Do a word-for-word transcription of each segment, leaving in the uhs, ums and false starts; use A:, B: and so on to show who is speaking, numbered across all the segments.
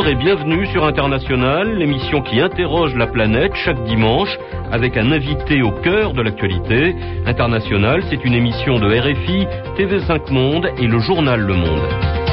A: et bienvenue sur International, l'émission qui interroge la planète chaque dimanche avec un invité au cœur de l'actualité. International, c'est une émission de R F I, T V cinq Monde et le journal Le Monde.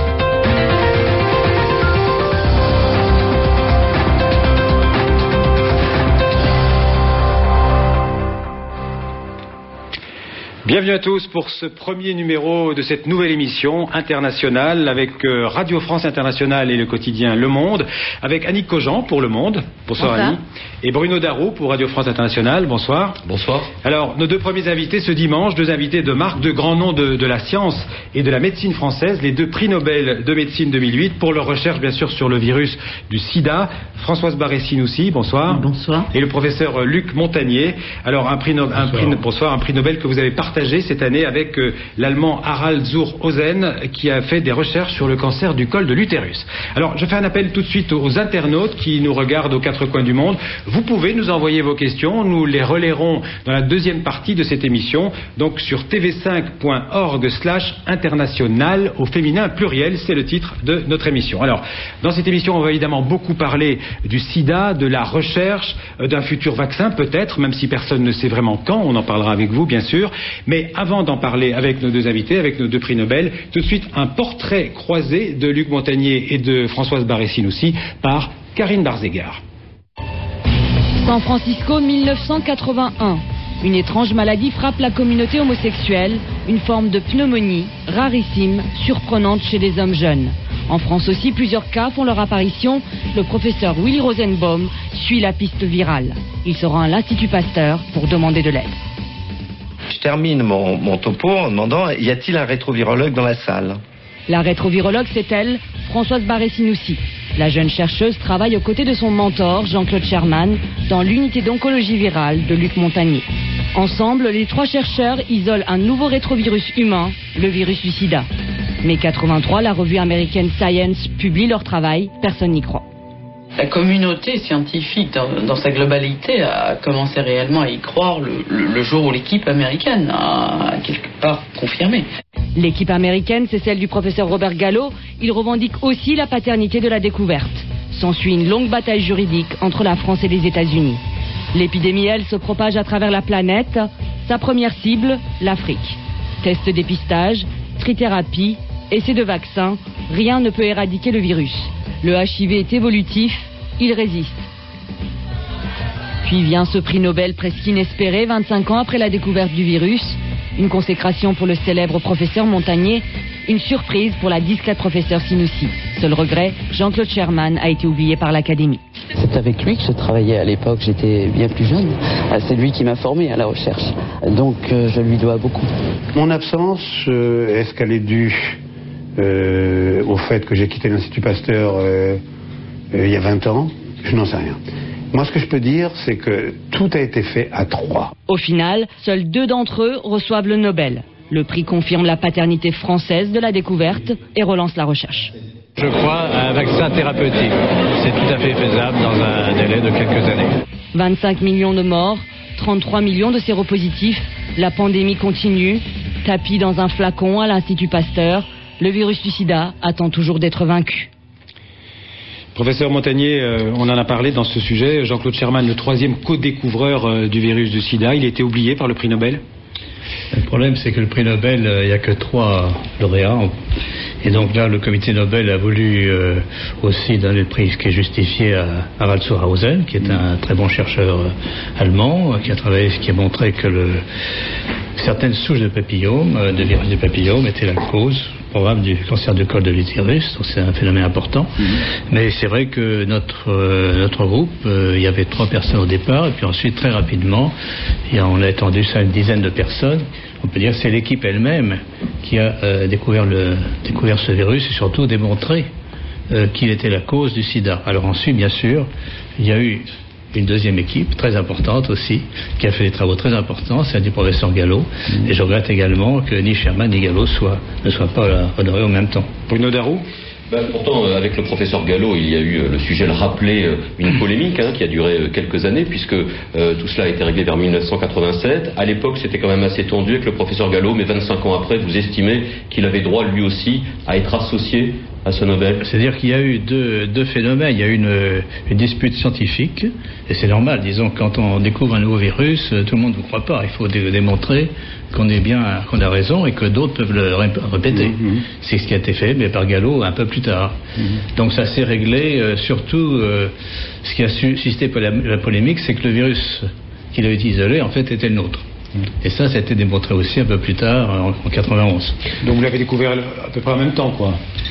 B: Bienvenue à tous pour ce premier numéro de cette nouvelle émission internationale avec Radio France Internationale et le quotidien Le Monde, avec Annick Cogent pour Le Monde. Bonsoir, bonsoir. Annie. Et Bruno Darroux pour Radio France Internationale. Bonsoir.
C: Bonsoir.
B: Alors, nos deux premiers invités ce dimanche, deux invités de marque, de grands noms de, de la science et de la médecine française, les deux prix Nobel de médecine deux mille huit pour leur recherche bien sûr sur le virus du sida. Françoise Barré-Sinoussi, bonsoir.
D: Bonsoir.
B: Et le professeur Luc Montagnier. Alors, un prix, no- un prix, bonsoir, un prix Nobel que vous avez partagé cette année avec euh, l'allemand Harald zur Hausen qui a fait des recherches sur le cancer du col de l'utérus. Alors je fais un appel tout de suite aux internautes qui nous regardent aux quatre coins du monde. Vous pouvez nous envoyer vos questions, nous les relayerons dans la deuxième partie de cette émission, donc sur t v cinq point org slash international au féminin pluriel, c'est le titre de notre émission. Alors dans cette émission on va évidemment beaucoup parler du sida, de la recherche, euh, d'un futur vaccin peut-être, même si personne ne sait vraiment quand, on en parlera avec vous bien sûr. Mais avant d'en parler avec nos deux invités, avec nos deux prix Nobel, tout de suite un portrait croisé de Luc Montagnier et de Françoise Barré-Sinoussi par Karine Barzégar.
E: San Francisco, mille neuf cent quatre-vingt-un. Une étrange maladie frappe la communauté homosexuelle, une forme de pneumonie rarissime, surprenante chez les hommes jeunes. En France aussi, plusieurs cas font leur apparition. Le professeur Willy Rosenbaum suit la piste virale. Il se rend à l'Institut Pasteur pour demander de l'aide.
C: Je termine mon, mon topo en demandant, y a-t-il un rétrovirologue dans la salle ?
E: La rétrovirologue, c'est elle, Françoise Barré-Sinoussi. La jeune chercheuse travaille aux côtés de son mentor, Jean-Claude Sherman, dans l'unité d'oncologie virale de Luc Montagnier. Ensemble, les trois chercheurs isolent un nouveau rétrovirus humain, le virus du sida. mai quatre-vingt-trois, la revue américaine Science publie leur travail, personne n'y croit.
D: La communauté scientifique dans, dans sa globalité a commencé réellement à y croire le, le, le jour où l'équipe américaine a quelque part confirmé.
E: L'équipe américaine, c'est celle du professeur Robert Gallo. Il revendique aussi la paternité de la découverte. S'ensuit une longue bataille juridique entre la France et les États-Unis. L'épidémie, elle, se propage à travers la planète. Sa première cible, l'Afrique. Tests dépistage, trithérapie, essais de vaccins, rien ne peut éradiquer le virus. Le H I V est évolutif, il résiste. Puis vient ce prix Nobel presque inespéré, vingt-cinq ans après la découverte du virus. Une consécration pour le célèbre professeur Montagnier, une surprise pour la discrète professeure Sinoussi. Seul regret, Jean-Claude Sherman a été oublié par l'Académie.
F: C'est avec lui que je travaillais à l'époque, j'étais bien plus jeune. C'est lui qui m'a formé à la recherche. Donc je lui dois beaucoup.
G: Mon absence, euh, est-ce qu'elle est due Euh, au fait que j'ai quitté l'Institut Pasteur euh, euh, il y a vingt ans, je n'en sais rien. Moi, ce que je peux dire, c'est que tout a été fait à trois.
E: Au final, seuls deux d'entre eux reçoivent le Nobel. Le prix confirme la paternité française de la découverte et relance la recherche.
H: Je crois à un vaccin thérapeutique. C'est tout à fait faisable dans un délai de quelques années.
E: vingt-cinq millions de morts, trente-trois millions de séropositifs. La pandémie continue. Tapis dans un flacon à l'Institut Pasteur. Le virus du sida attend toujours d'être vaincu.
B: Professeur Montagnier, euh, on en a parlé dans ce sujet. Jean-Claude Sherman, le troisième co-découvreur euh, du virus du sida, il a été oublié par le prix Nobel.
H: Le problème, c'est que le prix Nobel, il euh, n'y a que trois lauréats. Et donc là, le comité Nobel a voulu euh, aussi donner le prix, ce qui est justifié à Harald zur Hausen, qui est un très bon chercheur euh, allemand, euh, qui a travaillé, qui a montré que le, certaines souches de papillome, euh, de virus du papillome, étaient la cause probable du cancer du col de l'utérus. Donc c'est un phénomène important. Mmh. Mais c'est vrai que notre euh, notre groupe, euh, il y avait trois personnes au départ, et puis ensuite très rapidement, et on a étendu ça à une dizaine de personnes. On peut dire que c'est l'équipe elle-même qui a euh, découvert, le, découvert ce virus et surtout démontré euh, qu'il était la cause du sida. Alors ensuite, bien sûr, il y a eu une deuxième équipe très importante aussi, qui a fait des travaux très importants, celle du professeur Gallo. Mmh. Et je regrette également que ni Sherman ni Gallo soient, ne soient pas honorés en même temps.
B: Bruno Darroux.
I: Ben, pourtant, avec le professeur Gallo, il y a eu, le sujet le rappelait, une polémique hein, qui a duré quelques années, puisque euh, tout cela a été réglé vers mille neuf cent quatre-vingt-sept. À l'époque, c'était quand même assez tendu avec le professeur Gallo, mais vingt-cinq ans après, vous estimez qu'il avait droit, lui aussi, à être associé à ce Nobel?
H: C'est-à-dire qu'il y a eu deux, deux phénomènes. Il y a eu une, une dispute scientifique, et c'est normal. Disons, quand on découvre un nouveau virus, tout le monde ne vous croit pas. Il faut dé- démontrer qu'on est bien, qu'on a raison et que d'autres peuvent le ré- répéter. Mm-hmm. C'est ce qui a été fait, mais par Gallo un peu plus tard. Mm-hmm. Donc ça s'est réglé. Euh, surtout, euh, ce qui a suscité la, la polémique, c'est que le virus qu'il avait isolé, en fait, était le nôtre. Et ça, ça a été démontré aussi un peu plus tard, en, en quatre-vingt-onze.
B: Donc vous l'avez découvert à peu près en même temps, quoi?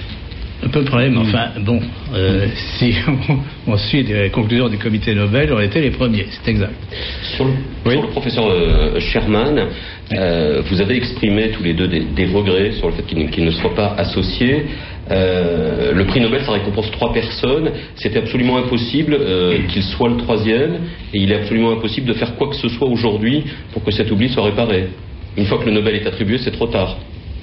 H: À peu près, mais enfin, bon, euh, si on, on suit les conclusions du comité Nobel, on était les premiers, c'est exact.
I: Sur le, oui. sur le professeur euh, Sherman, euh, vous avez exprimé tous les deux des, des regrets sur le fait qu'il, qu'il ne soit pas associé. Euh, le prix Nobel, ça récompense trois personnes. C'était absolument impossible euh, qu'il soit le troisième, et il est absolument impossible de faire quoi que ce soit aujourd'hui pour que cet oubli soit réparé. Une fois que le Nobel est attribué, c'est trop tard.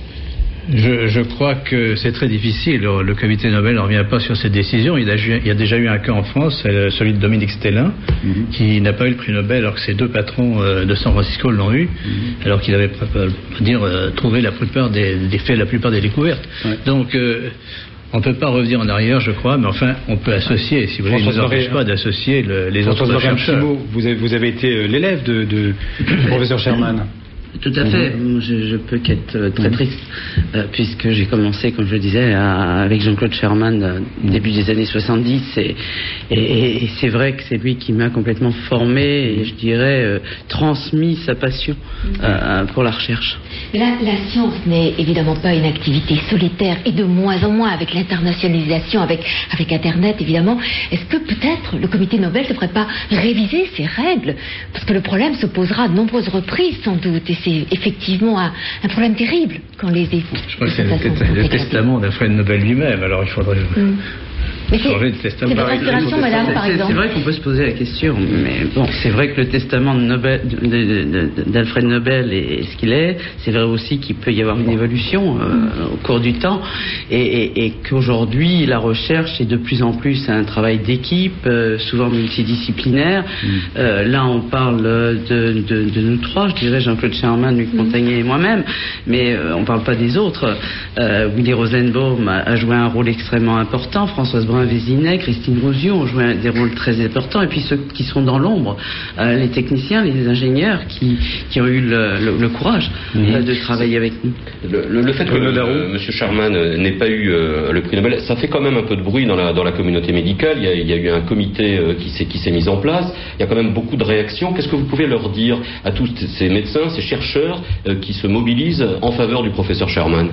H: Je, je crois que c'est très difficile. Le, le comité Nobel ne revient pas sur cette décision. Il, a, il y a déjà eu un cas en France, celui de Dominique Stellin, mm-hmm. qui n'a pas eu le prix Nobel alors que ses deux patrons euh, de San Francisco l'ont eu, mm-hmm. alors qu'il avait euh, dire, euh, trouvé la plupart des, des faits, la plupart des découvertes. Ouais. Donc, euh, on ne peut pas revenir en arrière, je crois, mais enfin, on peut associer, si vous voulez, je ne vous empêche pas d'associer le, les autres chercheurs.
B: Vous avez, vous avez été l'élève de, de, du professeur Sherman.
F: Tout à fait. Mmh. Je, je peux qu'être très triste, euh, puisque j'ai commencé, comme je le disais, à, avec Jean-Claude Sherman euh, début des années soixante-dix, et, et, et c'est vrai que c'est lui qui m'a complètement formé et je dirais euh, transmis sa passion euh, pour la recherche.
J: La, la science n'est évidemment pas une activité solitaire, et de moins en moins avec l'internationalisation, avec, avec Internet évidemment. Est-ce que peut-être le comité Nobel ne devrait pas réviser ses règles? Parce que le problème se posera à de nombreuses reprises sans doute, et c'est effectivement un, un problème terrible quand les époux.
H: Je crois que c'est le, t- le testament d'Alfred Nobel lui-même, alors il faudrait mm. changer de testament.
J: C'est votre inspiration, madame, par exemple.
F: C'est vrai qu'on peut se poser la question, mais bon, c'est vrai que le testament de Nobel, de, de, de, d'Alfred Nobel est ce qu'il est. C'est vrai aussi qu'il peut y avoir une évolution euh, mm. au cours du temps, et, et, et qu'aujourd'hui la recherche est de plus en plus un travail d'équipe, euh, souvent multidisciplinaire. Mm. Euh, là, on parle de, de, de nous trois, je dirais Jean-Claude Sherman, Luc Montagnier et moi-même, mais euh, on ne parle pas des autres. Euh, Willy Rosenbaum a, a joué un rôle extrêmement important, Françoise Brun-Vézinet, Christine Rouziou ont joué des rôles très importants, et puis ceux qui sont dans l'ombre, euh, les techniciens, les ingénieurs qui, qui ont eu le, le, le courage mmh. euh, de travailler avec nous.
I: Le, le, le fait que euh, M. Sherman n'ait pas eu euh, le prix Nobel, ça fait quand même un peu de bruit dans la, dans la communauté médicale. Il y a, il y a eu un comité euh, qui, s'est, qui s'est mis en place. Il y a quand même beaucoup de réactions. Qu'est-ce que vous pouvez leur dire à tous ces médecins, ces chercheurs euh, qui se mobilisent en faveur du professeur Sherman?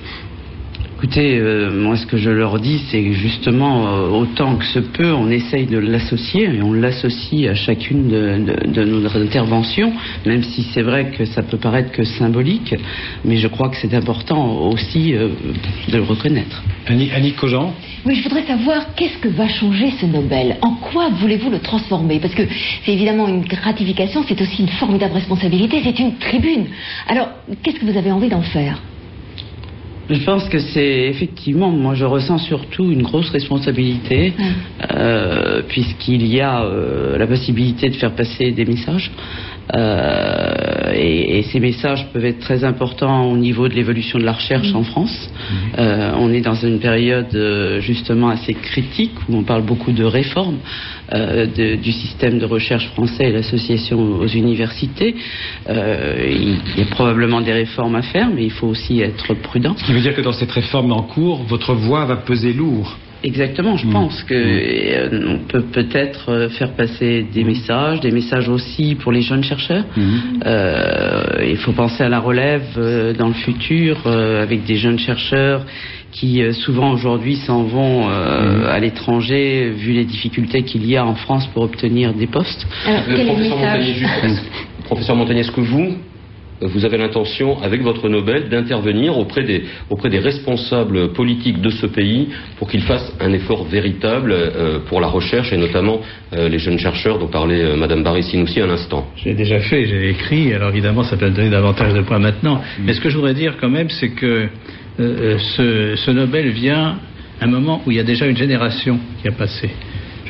F: Écoutez, euh, moi ce que je leur dis, c'est que justement, euh, autant que se peut, on essaye de l'associer, et on l'associe à chacune de, de, de nos interventions, même si c'est vrai que ça peut paraître que symbolique, mais je crois que c'est important aussi euh, de le reconnaître.
B: Annie, Annie Cogent.
J: Oui, je voudrais savoir qu'est-ce que va changer ce Nobel. En quoi voulez-vous le transformer? Parce que c'est évidemment une gratification, c'est aussi une formidable responsabilité, c'est une tribune. Alors, qu'est-ce que vous avez envie d'en faire?
F: Je pense que c'est effectivement, moi je ressens surtout une grosse responsabilité, ouais. euh, puisqu'il y a euh, la possibilité de faire passer des messages. Euh, et, et ces messages peuvent être très importants au niveau de l'évolution de la recherche mmh. en France. Mmh. Euh, on est dans une période euh, justement assez critique où on parle beaucoup de réformes euh, de, du système de recherche français et l'association aux universités. Euh, il y a probablement des réformes à faire, mais il faut aussi être prudent.
B: Ce qui veut dire que dans cette réforme en cours, votre voix va peser lourd.
F: Exactement, je mmh. pense que euh, on peut peut-être euh, faire passer des messages, des messages aussi pour les jeunes chercheurs. Mmh. Euh, il faut penser à la relève euh, dans le futur euh, avec des jeunes chercheurs qui euh, souvent aujourd'hui s'en vont euh, mmh. à l'étranger vu les difficultés qu'il y a en France pour obtenir des postes.
J: Alors, quel est le message ?
I: Professeur Montagnier, est-ce que vous vous avez l'intention, avec votre Nobel, d'intervenir auprès des, auprès des responsables politiques de ce pays pour qu'ils fassent un effort véritable euh, pour la recherche et notamment euh, les jeunes chercheurs dont parlait euh, Mme Barré-Sinoussi à l'instant?
H: J'ai déjà fait, j'ai écrit, alors évidemment ça peut me donner davantage de points maintenant. Mmh. Mais ce que je voudrais dire quand même, c'est que euh, ce, ce Nobel vient à un moment où il y a déjà une génération qui a passé. Je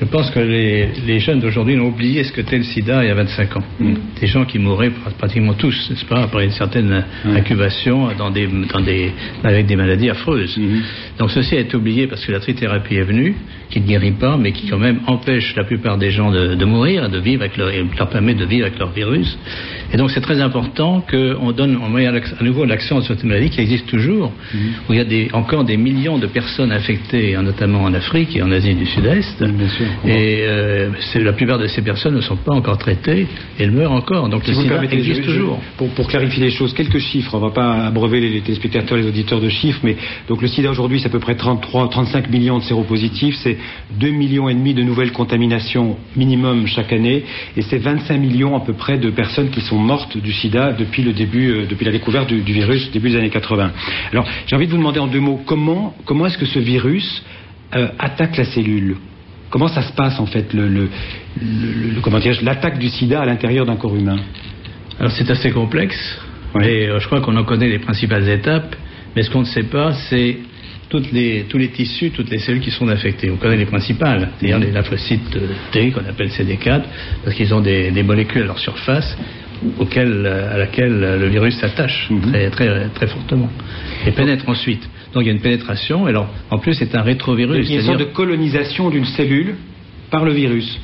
H: Je pense que les, les jeunes d'aujourd'hui ont oublié ce que était le sida il y a vingt-cinq ans. Mmh. Des gens qui mouraient pratiquement tous, n'est-ce pas, après une certaine mmh. incubation dans des, dans des, avec des maladies affreuses. Mmh. Donc ceci a été oublié parce que la trithérapie est venue, qui ne guérit pas, mais qui quand même empêche la plupart des gens de, de mourir, de vivre avec leur, et leur permet de vivre avec leur virus. Et donc c'est très important qu'on donne on met à nouveau l'accent sur cette maladie qui existe toujours, mmh. où il y a des, encore des millions de personnes infectées, notamment en Afrique et en Asie du Sud-Est. Mmh, et euh, la plupart de ces personnes ne sont pas encore traitées et elles meurent encore. Donc si le sida existe je, toujours.
B: Je, pour, pour clarifier les choses, quelques chiffres. On ne va pas abreuver les, les téléspectateurs, les auditeurs de chiffres, mais donc le sida aujourd'hui c'est à peu près trente-trois, trente-cinq millions de séropositifs, c'est deux millions et demi de nouvelles contaminations minimum chaque année, et c'est vingt-cinq millions à peu près de personnes qui sont mortes du sida depuis le début, euh, depuis la découverte du, du virus début des années quatre-vingts. Alors j'ai envie de vous demander en deux mots comment comment est-ce que ce virus euh, attaque la cellule? Comment ça se passe en fait le, le, le, le comment dire, l'attaque du sida à l'intérieur d'un corps humain?
H: Alors c'est assez complexe, ouais. et euh, je crois qu'on en connaît les principales étapes, mais ce qu'on ne sait pas c'est Toutes les, tous les tissus, toutes les cellules qui sont infectées. On connaît les principales, c'est-à-dire les lymphocytes T, qu'on appelle C D quatre, parce qu'ils ont des, des molécules à leur surface auxquelles, à laquelle le virus s'attache mm-hmm. très, très, très fortement et pénètre ensuite. Donc il y a une pénétration, et alors, en plus c'est un rétrovirus.
B: Il y a une sorte de colonisation d'une cellule par le virus.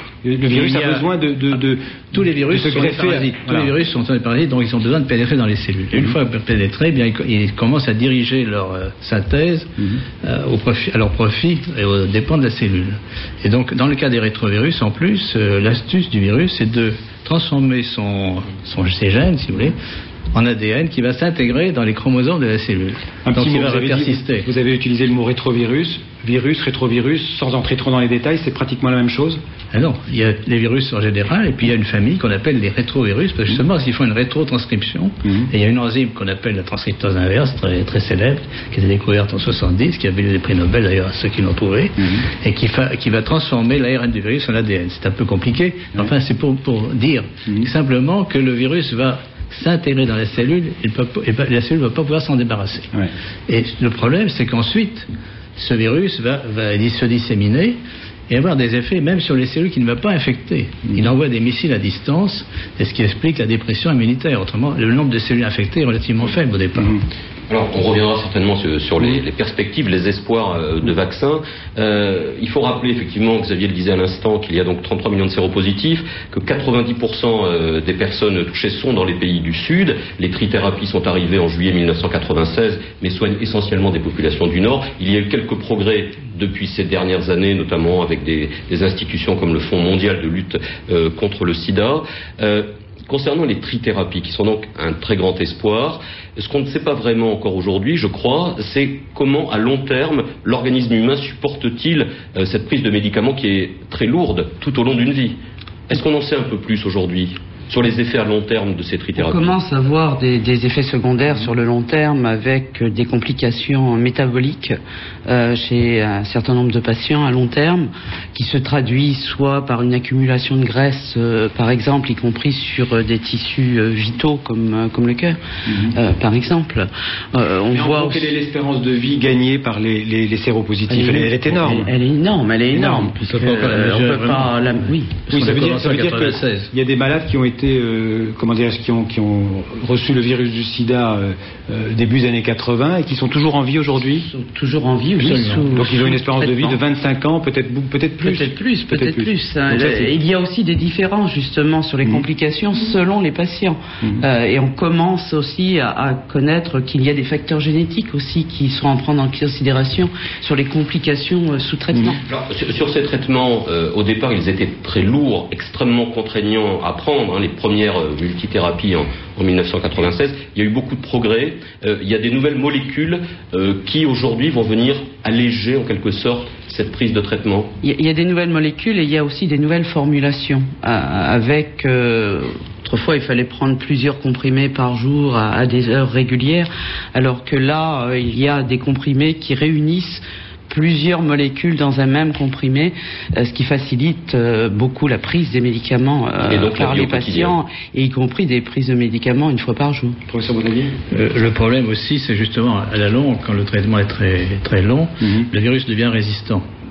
B: Le virus a, a besoin de, de, de
H: tous les virus de se greffer. Sont des voilà. Tous les virus sont des parasites, donc ils ont besoin de pénétrer dans les cellules. Et une mmh. fois pénétrés, eh bien ils, ils commencent à diriger leur euh, synthèse mmh. euh, au profit, à leur profit et aux dépens de la cellule. Et donc, dans le cas des rétrovirus, en plus, euh, l'astuce du virus, c'est de transformer son, son ses gènes, si vous voulez, en A D N qui va s'intégrer dans les chromosomes de la cellule.
B: Un
H: donc
B: petit
H: il
B: mot,
H: va
B: vous
H: persister.
B: Avez dit, vous avez utilisé le mot rétrovirus, virus, rétrovirus, sans entrer trop dans les détails, c'est pratiquement la même chose?
H: Ah non, il y a les virus en général, et puis il y a une famille qu'on appelle les rétrovirus, parce que justement, parce qu'ils font une rétrotranscription, mmh. et il y a une enzyme qu'on appelle la transcriptose inverse, très, très célèbre, qui a été découverte en soixante-dix, qui a valu des prix Nobel d'ailleurs à ceux qui l'ont trouvé, mmh. et qui, fa, qui va transformer l'A R N du virus en A D N. C'est un peu compliqué, mmh. enfin c'est pour, pour dire mmh. simplement que le virus va s'intégrer dans la cellule, et, peut, et la cellule ne va pas pouvoir s'en débarrasser. Ouais. Et le problème, c'est qu'ensuite, ce virus va, va se disséminer et avoir des effets même sur les cellules qu'il ne va pas infecter. Mmh. Il envoie des missiles à distance, c'est ce qui explique la dépression immunitaire. Autrement, le nombre de cellules infectées est relativement faible au départ. Mmh.
I: Alors, on reviendra certainement sur, sur les, les perspectives, les espoirs euh, de vaccins. Euh, il faut rappeler, effectivement, Xavier le disait à l'instant, qu'il y a donc trente-trois millions de séropositifs, que quatre-vingt-dix pour cent euh, des personnes touchées sont dans les pays du Sud. Les trithérapies sont arrivées en juillet mille neuf cent quatre-vingt-seize, mais soignent essentiellement des populations du Nord. Il y a eu quelques progrès depuis ces dernières années, notamment avec des, des institutions comme le Fonds mondial de lutte euh, contre le sida. Euh, Concernant les trithérapies, qui sont donc un très grand espoir, ce qu'on ne sait pas vraiment encore aujourd'hui, je crois, c'est comment, à long terme, l'organisme humain supporte-t-il euh, cette prise de médicaments qui est très lourde tout au long d'une vie. Est-ce qu'on en sait un peu plus aujourd'hui sur les effets à long terme de ces trithérapies?
F: On commence à voir des, des effets secondaires sur le long terme avec des complications métaboliques euh, chez un certain nombre de patients à long terme, qui se traduisent soit par une accumulation de graisse, euh, par exemple, y compris sur euh, des tissus euh, vitaux comme, euh, comme le cœur, mm-hmm. euh, par exemple.
B: Euh, on Mais voit en gros, aussi... quelle est l'espérance de vie gagnée par les, les, les séropositifs? Elle, elle, elle est énorme.
F: Elle, elle est énorme, elle est énorme.
B: puisque, euh, on peut pas la... Oui, oui ça veut dire, ça veut dire qu'il y a des malades qui ont été Euh, comment dire, qui ont, qui ont reçu le virus du sida euh, euh, début des années quatre-vingts et qui sont toujours en vie aujourd'hui?
F: Toujours en vie, oui.
B: Sous, Donc ils ont une espérance de vie de vingt-cinq ans, peut-être peut-être plus.
F: Peut-être plus, peut-être, peut-être plus. plus hein. ça, il y a aussi des différences justement sur les mmh. complications selon les patients. Mmh. Euh, et on commence aussi à, à connaître qu'il y a des facteurs génétiques aussi qui sont à prendre en considération sur les complications euh, sous traitement.
I: Mmh. Alors, sur, sur ces traitements, euh, au départ, ils étaient très lourds, extrêmement contraignants à prendre. Hein, les premières euh, multithérapies en, en mille neuf cent quatre-vingt-seize. Il y a eu beaucoup de progrès. Euh, il y a des nouvelles molécules euh, qui aujourd'hui vont venir alléger en quelque sorte cette prise de traitement.
F: Il y a des nouvelles molécules et il y a aussi des nouvelles formulations euh, avec... Euh, Autrefois, il fallait prendre plusieurs comprimés par jour à, à des heures régulières, alors que là, euh, il y a des comprimés qui réunissent plusieurs molécules dans un même comprimé, euh, ce qui facilite euh, beaucoup la prise des médicaments euh,
I: et donc,
F: par les patients, et y compris des prises de médicaments une fois par jour.
B: Professeur Bonaldi,
H: euh, le problème aussi, c'est justement à la longue, quand le traitement est très, très long, mm-hmm. le virus devient résistant.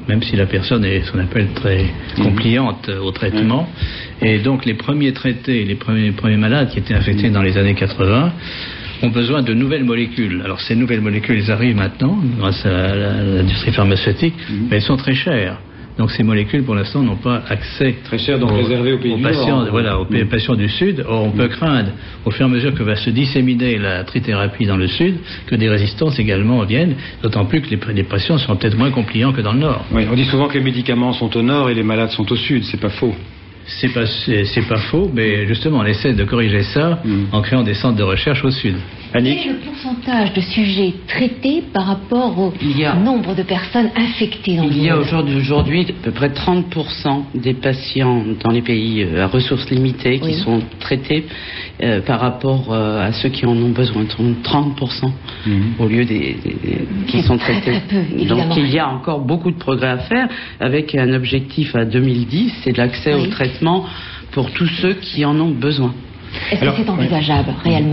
H: même si la personne est ce qu'on appelle très compliante au traitement. Et donc les premiers traités, les premiers, les premiers malades qui étaient infectés dans les années quatre-vingts ont besoin de nouvelles molécules. Alors ces nouvelles molécules, elles arrivent maintenant grâce à l'industrie pharmaceutique, mais elles sont très chères. Donc ces molécules, pour l'instant, n'ont pas accès
B: très cher, donc aux, réservé aux pays
H: aux
B: du
H: patients,
B: Nord.
H: Voilà, aux mmh. patients du Sud. Or, on mmh. peut craindre, au fur et à mesure que va se disséminer la trithérapie dans le Sud, que des résistances également viennent, d'autant plus que les, les patients sont peut-être moins compliants que dans le Nord.
B: Oui, on dit souvent que les médicaments sont au Nord et les malades sont au Sud, c'est pas faux.
H: C'est pas, c'est, c'est pas faux, mais justement, on essaie de corriger ça mmh. en créant des centres de recherche au Sud.
J: Annick ? Quel est le pourcentage de sujets traités par rapport au a, nombre de personnes infectées dans le monde ?
F: Il y a aujourd'hui, aujourd'hui à peu près trente pour cent des patients dans les pays à ressources limitées qui oui. sont traités euh, par rapport euh, à ceux qui en ont besoin. trente pour cent mmh. au lieu des, des, des qui sont
J: très,
F: traités.
J: Très peu,
F: Donc il y a encore beaucoup de progrès à faire avec un objectif à deux mille dix, c'est de l'accès oui. au traitement pour tous ceux qui en ont besoin.
J: Est-ce Alors, que c'est envisageable oui. réellement ?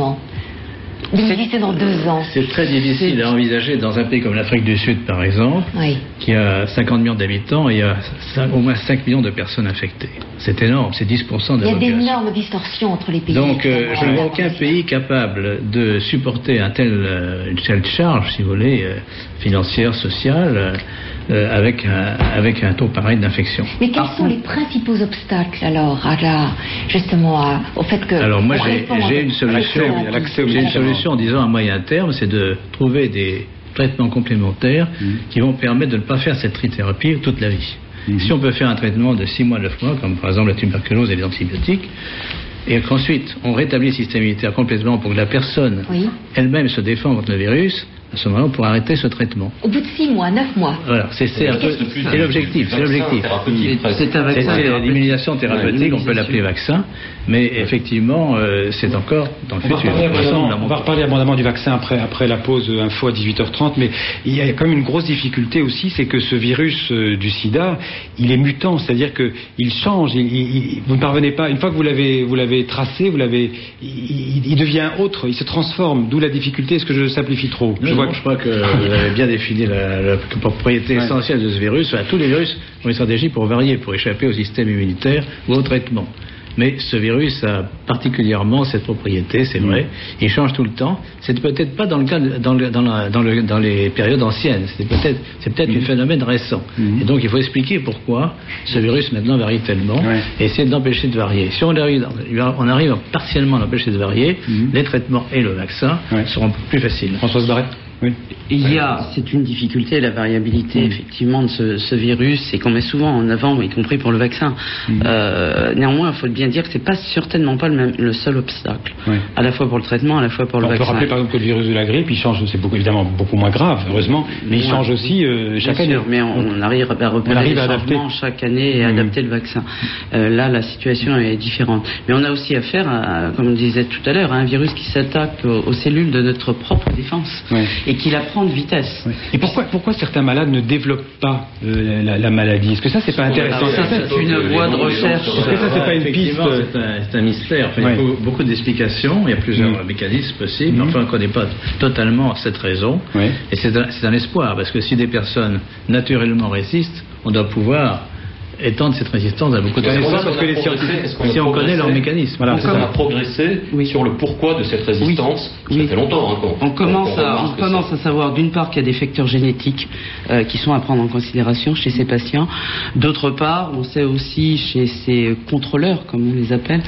J: C'est dans deux ans.
H: C'est très difficile à envisager dans un pays comme l'Afrique du Sud, par exemple, oui. qui a cinquante millions d'habitants et il y a cinq, au moins cinq millions de personnes infectées. C'est énorme, c'est dix pour cent de la population.
J: Il y a d'énormes distorsions entre les pays.
H: Donc, euh, je ne vois aucun pays capable de supporter un tel, euh, une telle charge, si vous voulez, euh, financière, sociale, euh, avec, un, avec un taux pareil d'infection.
J: Mais quels ah, sont les principaux obstacles, alors, à la, justement, à, au fait que...
H: Alors, moi, j'ai, j'ai une solution. À l'accès, j'ai une solution en disant à moyen terme, c'est de trouver des traitements complémentaires mmh. qui vont permettre de ne pas faire cette trithérapie toute la vie. Mmh. Si on peut faire un traitement de six mois, neuf mois, comme par exemple la tuberculose et les antibiotiques, et qu'ensuite on rétablit le système immunitaire complètement pour que la personne oui. elle-même se défende contre le virus, à ce moment-là, on pourra arrêter ce traitement.
J: Au bout de six mois, neuf mois.
H: Voilà, c'est, c'est, un peu, c'est l'objectif. C'est l'objectif. C'est, un vaccin c'est l'immunisation thérapeutique, on peut l'appeler vaccin, mais effectivement, euh, c'est encore dans le
B: on
H: futur.
B: Va on va reparler abondamment du vaccin après, après la pause info à dix-huit heures trente, mais il y a quand même une grosse difficulté aussi, c'est que ce virus euh, du sida, il est mutant, c'est-à-dire qu'il change, il, il, vous ne parvenez pas, une fois que vous l'avez, vous l'avez tracé, vous l'avez, il, il devient autre, il se transforme, d'où la difficulté. Est-ce que je simplifie trop?
H: Je vois Je crois que vous avez bien défini la, la propriété ouais. essentielle de ce virus. Enfin, tous les virus ont une stratégie pour varier, pour échapper au système immunitaire ou au traitement. Mais ce virus a particulièrement cette propriété, c'est vrai. Il change tout le temps. C'est peut-être pas dans le cas de, dans, le, dans, la, dans, le, dans les périodes anciennes. C'est peut-être, c'est peut-être mmh. un phénomène récent. Mmh. Et donc il faut expliquer pourquoi ce virus maintenant varie tellement ouais. et essayer d'empêcher de varier. Si on arrive, on arrive partiellement à l'empêcher de varier, mmh. les traitements et le vaccin ouais. seront plus faciles.
B: Françoise Barrette.
F: Oui. Il y a, c'est une difficulté, la variabilité mmh. effectivement de ce, ce virus, et qu'on met souvent en avant, y compris pour le vaccin. Mmh. Euh, néanmoins, il faut bien dire que c'est pas certainement pas le, même, le seul obstacle, oui. à la fois pour le traitement, à la fois pour le
B: on
F: vaccin.
B: On peut rappeler par exemple que le virus de la grippe, il change, c'est beaucoup, évidemment beaucoup moins grave, heureusement, mais il ouais. change aussi euh, chaque
F: bien
B: année.
F: Sûr, mais on, on arrive à repérer les changements chaque année et mmh. adapter le vaccin. Euh, là, la situation est différente. Mais on a aussi affaire, à, comme on disait tout à l'heure, à un virus qui s'attaque aux, aux cellules de notre propre défense oui. et qui la prend de vitesse.
B: Oui. Et pourquoi, pourquoi certains malades ne développent pas euh, la, la maladie? Est-ce que ça, c'est pas intéressant?
F: Ça, c'est une voie de recherche.
B: Est-ce que ça, c'est pas une piste?
H: C'est un, c'est un mystère. Enfin, ouais. Il y a beaucoup d'explications. Il y a plusieurs mmh. mécanismes possibles. Mmh. Enfin, on ne connaît pas totalement cette raison. Ouais. Et c'est un, c'est un espoir, parce que si des personnes naturellement résistent, on doit pouvoir étendre cette résistance à beaucoup de
I: personnes. Parce que les scientifiques,
H: si on connaît leur mécanisme.
I: Voilà, on a progressé oui. sur le pourquoi de cette résistance. Oui. Ça oui. fait longtemps. Hein,
F: on, on commence, à, on commence à savoir d'une part qu'il y a des facteurs génétiques euh, qui sont à prendre en considération chez ces patients. D'autre part, on sait aussi chez ces contrôleurs, comme on les appelle,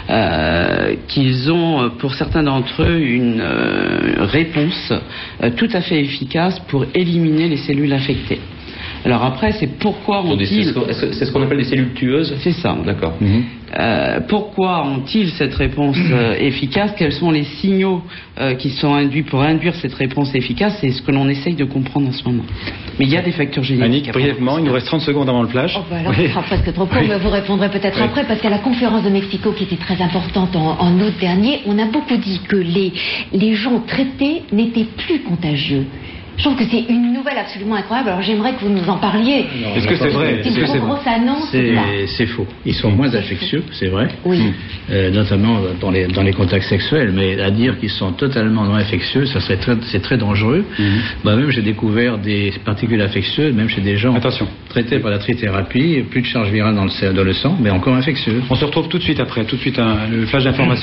F: euh, qu'ils ont pour certains d'entre eux une euh, réponse euh, tout à fait efficace pour éliminer les cellules infectées. Alors après, c'est pourquoi ont-ils...
I: C'est ce qu'on appelle des cellules tueuses?
F: C'est ça.
I: D'accord.
F: Mmh. Euh, pourquoi ont-ils cette réponse euh, efficace? Quels sont les signaux euh, qui sont induits pour induire cette réponse efficace? C'est ce que l'on essaye de comprendre en ce moment. Mais il y a des facteurs génétiques.
B: Annick, brièvement, il nous reste trente secondes avant le flash.
J: Oh, bah alors, oui. Ce sera presque trop court, oui. mais vous répondrez peut-être oui. après, parce qu'à la conférence de Mexico, qui était très importante en, en août dernier, on a beaucoup dit que les, les gens traités n'étaient plus contagieux. Je trouve que c'est une nouvelle absolument incroyable. Alors j'aimerais que vous nous en parliez.
B: Est-ce que c'est vrai?
J: C'est une trop grosse annonce.
H: C'est faux. Ils sont moins infectieux, c'est vrai.
J: Oui.
H: Euh, notamment dans les, dans les contacts sexuels. Mais à dire qu'ils sont totalement non infectieux, ça serait très, c'est très dangereux. Mm-hmm. Moi-même, j'ai découvert des particules infectieuses, même chez des gens
B: Attention.
H: traités par la trithérapie, plus de charge virale dans le, dans le sang, mais encore infectieuses.
B: On se retrouve tout de suite après, tout de suite un, le flash d'information.